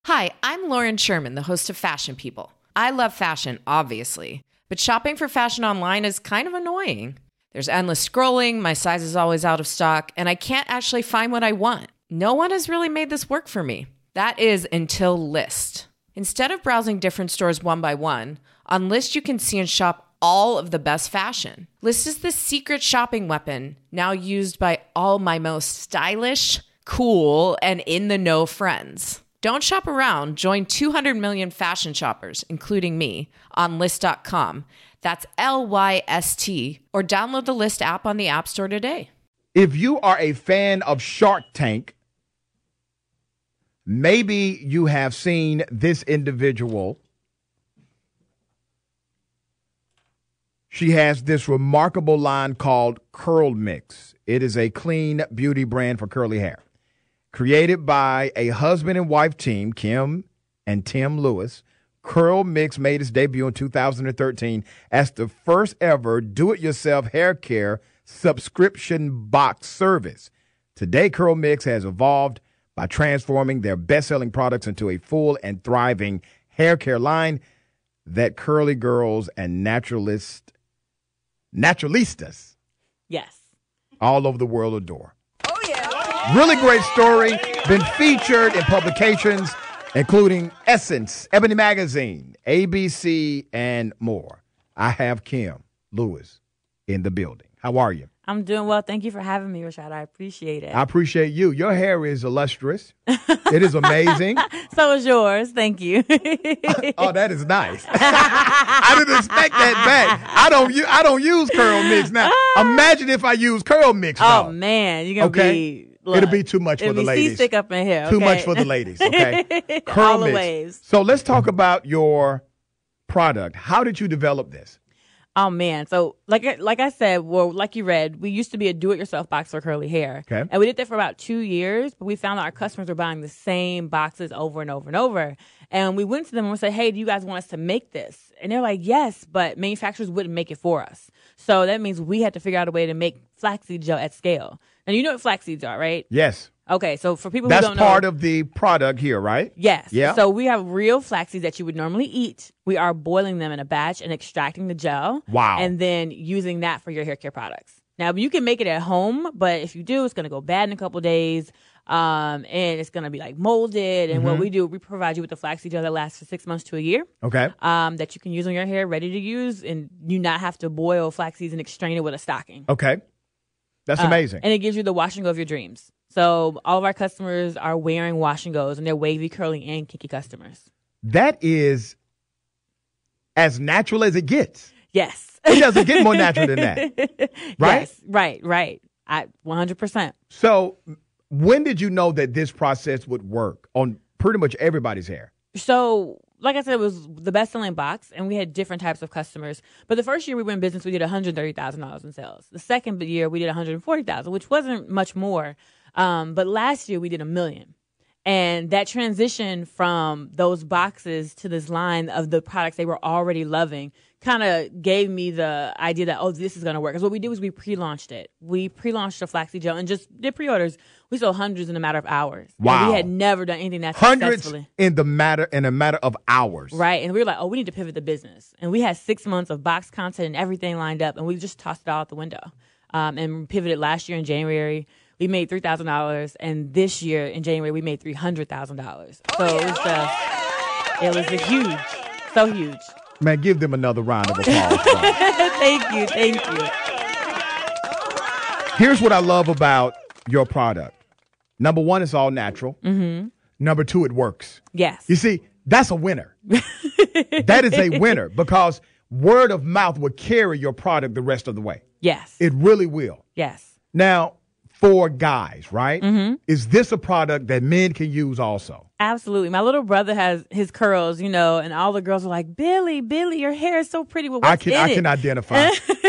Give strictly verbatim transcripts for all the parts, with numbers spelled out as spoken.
Hi, I'm Lauren Sherman, the host of Fashion People. I love fashion, obviously, but shopping for fashion online is kind of annoying. There's endless scrolling, my size is always out of stock, and I can't actually find what I want. No one has really made this work for me. That is until Lyst. Instead of browsing different stores one by one, on Lyst you can see and shop all of the best fashion. Lyst is the secret shopping weapon, now used by all my most stylish, cool, and in-the-know friends. Don't shop around. Join two hundred million fashion shoppers, including me, on Lyst dot com. That's L Y S T. Or download the Lyst app on the App Store today. If you are a fan of Shark Tank, maybe you have seen this individual. She has this remarkable line called Curl Mix. It is a clean beauty brand for curly hair. Created by a husband and wife team, Kim and Tim Lewis, Curl Mix made its debut in two thousand thirteen as the first ever do-it-yourself hair care subscription box service. Today, Curl Mix has evolved by transforming their best-selling products into a full and thriving hair care line that curly girls and naturalist, naturalistas yes. all over the world adore. Really great story. Been featured in publications, including Essence, Ebony Magazine, A B C, and more. I have Kim Lewis in the building. How are you? I'm doing well. Thank you for having me, Rashad. I appreciate it. I appreciate you. Your hair is illustrious. It is amazing. So is yours. Thank you. Oh, that is nice. I didn't expect that back. I don't. u- I don't use Curl Mix now. Imagine if I use Curl Mix now. Oh man, you're gonna Okay. be. Look, It'll be too much for it'll the be ladies. C-stick up in here. Too okay? much for the ladies. Okay. Curl All the Mix. ways. So let's talk about your product. How did you develop this? Oh man, so like I- like I said, well, like you read, we used to be a do-it-yourself box for curly hair, Okay. and we did that for about two years. But we found that our customers were buying the same boxes over and over and over. And we went to them and we said, "Hey, do you guys want us to make this?" And they're like, "Yes," but manufacturers wouldn't make it for us. So that means we had to figure out a way to make flaxseed gel at scale. Now you know what flax seeds are, right? Yes. Okay, so for people That's who don't know, part of the product here, right? yes. Yeah. So we have real flax seeds that you would normally eat. We are boiling them in a batch and extracting the gel. Wow. And then using that for your hair care products. Now you can make it at home, but if you do, it's going to go bad in a couple days, um, and it's going to be like molded. And Mm-hmm. what we do, we provide you with the flaxseed gel that lasts for six months to a year. Okay. Um, that you can use on your hair, ready to use, and you not have to boil flax seeds and extract it with a stocking. Okay. That's Uh, amazing. And it gives you the wash and go of your dreams. So all of our customers are wearing wash and goes, and they're wavy, curly, and kinky customers. That is as natural as it gets. Yes. It doesn't get more natural than that. Right? Yes, right, right. I one hundred percent. So when did you know that this process would work on pretty much everybody's hair? So, like I said, it was the best-selling box, and we had different types of customers. But the first year we were in business, we did one hundred thirty thousand dollars in sales. The second year, we did one hundred forty thousand dollars, which wasn't much more. Um, but last year, we did a million. And that transition from those boxes to this line of the products they were already loving kind of gave me the idea that, oh, this is going to work. Because what we did was we pre-launched it. We pre-launched the flaxseed gel and just did pre-orders. We sold hundreds in a matter of hours. Wow. And we had never done anything that Hundreds successfully. in the matter in a matter of hours. Right. And we were like, oh, we need to pivot the business. And we had six months of box content and everything lined up. And we just tossed it all out the window um, and pivoted last year in January. We made three thousand dollars. And this year in January, we made three hundred thousand dollars. So it was just, it was a huge, so huge. Man, give them another round of applause. Thank you. Thank you. Here's what I love about your product. Number one, it's all natural. Mm-hmm. Number two, it works. Yes. You see, that's a winner. That is a winner because word of mouth will carry your product the rest of the way. Yes. It really will. Yes. Now, for guys, right? Mm-hmm. Is this a product that men can use also? Absolutely. My little brother has his curls, you know, and all the girls are like, Billy, Billy, your hair is so pretty. Well, what's I can in I it? can identify.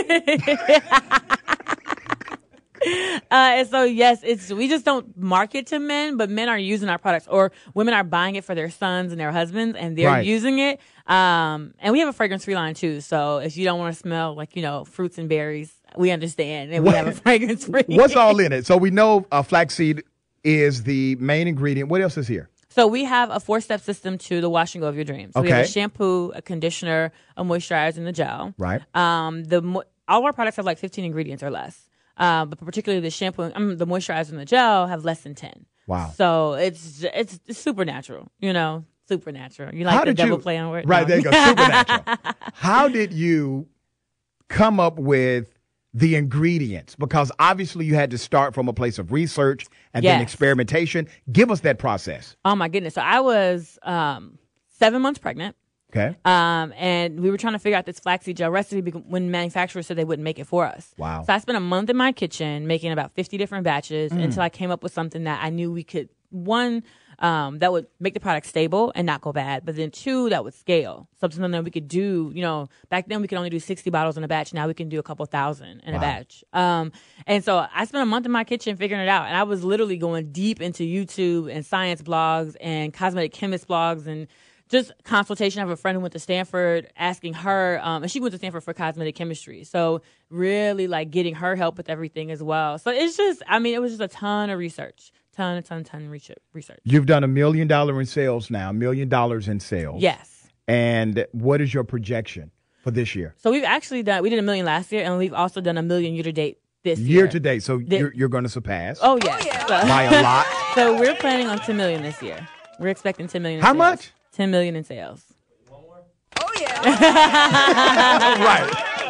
Uh, and so yes, it's we just don't market to men, but men are using our products, or women are buying it for their sons and their husbands, and they're Right. using it. Um, and we have a fragrance free line too. So if you don't want to smell like you know fruits and berries, we understand, and we What- have a fragrance free. What's all in it? So we know uh, flaxseed is the main ingredient. What else is here? So we have a four-step system to the wash and go of your dreams. So we have Okay. a shampoo, a conditioner, a moisturizer, and the gel. Right. Um, the mo- all of our products have like fifteen ingredients or less. Uh, but particularly the shampoo, um, the moisturizer, and the gel have less than ten. Wow. So it's it's, it's supernatural. You know, supernatural. You like How the did devil you, play on word? Right, No. there you go. Supernatural. How did you come up with the ingredients? Because obviously you had to start from a place of research and then Yes. experimentation. Give us that process. Oh my goodness! So I was um, seven months pregnant. Okay. Um, and we were trying to figure out this flaxseed gel recipe because when manufacturers said they wouldn't make it for us. Wow. So I spent a month in my kitchen making about fifty different batches Mm. until I came up with something that I knew we could, one, um, that would make the product stable and not go bad, but then two, that would scale. Something that we could do, you know, back then we could only do sixty bottles in a batch. Now we can do a couple thousand in Wow. a batch. Um, and so I spent a month in my kitchen figuring it out. And I was literally going deep into YouTube and science blogs and cosmetic chemist blogs and just consultation. I have a friend who went to Stanford, asking her, um, and she went to Stanford for cosmetic chemistry. So really like getting her help with everything as well. So it's just, I mean, it was just a ton of research, ton, ton, ton of research. research. You've done a million dollar in sales now, a million dollars in sales. Yes. And what is your projection for this year? So we've actually done, we did a million last year, and we've also done a million year to date this year. Year to date. So The- you're, you're going to surpass Oh, yeah. So, by a lot. so we're planning on ten million this year. We're expecting ten million in How sales. much? ten million in sales. Right.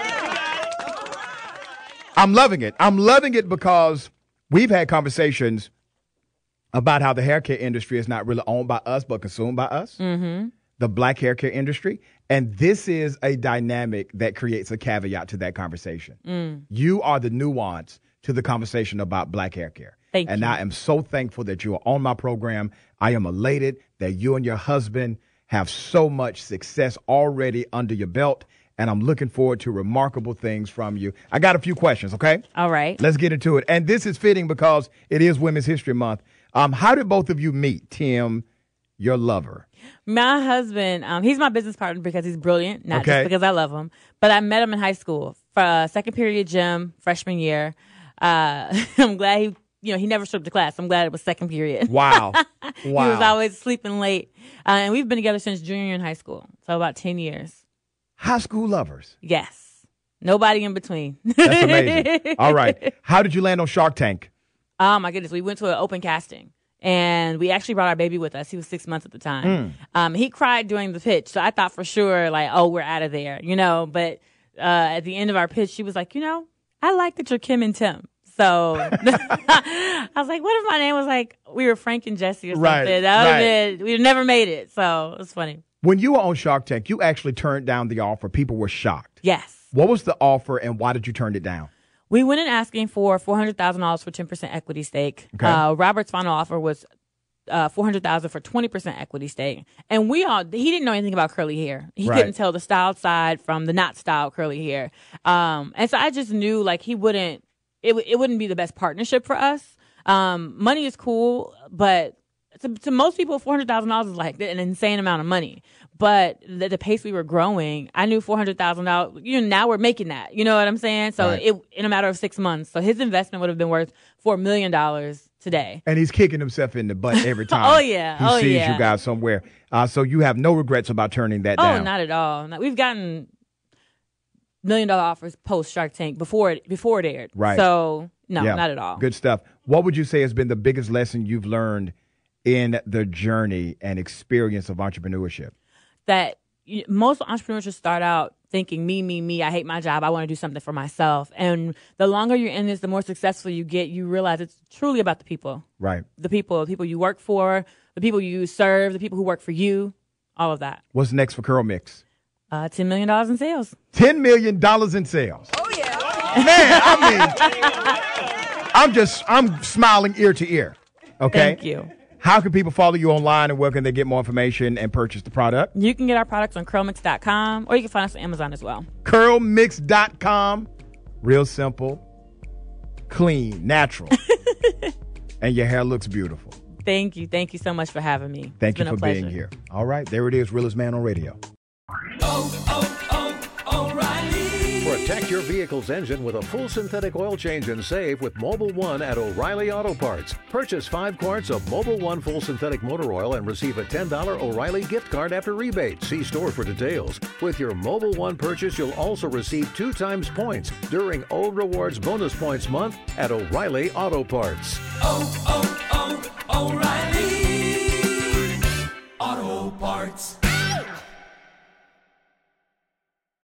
I'm loving it. I'm loving it because we've had conversations about how the hair care industry is not really owned by us, but consumed by us. Mm-hmm. The black hair care industry. And this is a dynamic that creates a caveat to that conversation. Mm. You are the nuance to the conversation about black hair care. Thank and you. I am so thankful that you are on my program. I am elated that you and your husband have so much success already under your belt. And I'm looking forward to remarkable things from you. I got a few questions, okay? All right. Let's get into it. And this is fitting because it is Women's History Month. Um, how did both of you meet, Tim, your lover? My husband, um, he's my business partner because he's brilliant, not Okay. just because I love him. But I met him in high school for uh, second period gym, freshman year. Uh, I'm glad he, you know, he never showed up to class. I'm glad it was second period. Wow. Wow. He was always sleeping late. Uh, and we've been together since junior year in high school. So about ten years. High school lovers. Yes. Nobody in between. That's amazing. All right. How did you land on Shark Tank? Oh my goodness. We went to an open casting and we actually brought our baby with us. He was six months at the time. Um, he cried during the pitch. So I thought for sure like, oh, we're out of there, you know, but, uh, at the end of our pitch, she was like, you know, I like that you're Kim and Tim. So I was like, what if my name was like, we were Frank and Jesse or something? Right, That would have right. been, we'd never made it. So it was funny. When you were on Shark Tank, you actually turned down the offer. People were shocked. Yes. What was the offer and why did you turn it down? We went in asking for four hundred thousand dollars for ten percent equity stake. Okay. Uh, Robert's final offer was uh, four hundred thousand dollars for twenty percent equity stake. And we all, he didn't know anything about curly hair. He Right. couldn't tell the styled side from the not styled curly hair. Um, and so I just knew like he wouldn't, it, w- it wouldn't be the best partnership for us. Um, money is cool, but to, to most people, four hundred thousand dollars is like an insane amount of money. But the, the pace we were growing, I knew four hundred thousand dollars, you know, now we're making that. You know what I'm saying? So Right. it in a matter of six months. So his investment would have been worth four million dollars today. And he's kicking himself in the butt every time. Oh, yeah. He Oh, sees yeah. you guys somewhere. Uh, so you have no regrets about turning that Oh, down. not at all. Not- We've gotten million dollar offers post Shark Tank before it, before it aired. Right. So no, Yeah. not at all. Good stuff. What would you say has been the biggest lesson you've learned in the journey and experience of entrepreneurship? That you- most entrepreneurs just start out thinking me, me, me. I hate my job. I want to do something for myself. And the longer you're in this, the more successful you get. You realize it's truly about the people, Right. the people, the people you work for, the people you serve, the people who work for you, all of that. What's next for Curl Mix? Uh, ten million dollars in sales. ten million dollars in sales. Oh, yeah. Man, I mean, I'm just, I'm smiling ear to ear. Okay. Thank you. How can people follow you online and where can they get more information and purchase the product? You can get our products on curl mix dot com or you can find us on Amazon as well. curl mix dot com. Real simple, clean, natural. And your hair looks beautiful. Thank you. Thank you so much for having me. Thank It's you been for a being pleasure. here. All right. There it is. Realest Man on Radio. Oh, oh, oh, O'Reilly. For a Protect your vehicle's engine with a full synthetic oil change and save with Mobil one at O'Reilly Auto Parts. Purchase five quarts of Mobil one full synthetic motor oil and receive a ten dollars O'Reilly gift card after rebate. See store for details. With your Mobil one purchase, you'll also receive two times points during O Rewards Bonus Points Month at O'Reilly Auto Parts. Oh, oh, oh, O'Reilly Auto Parts.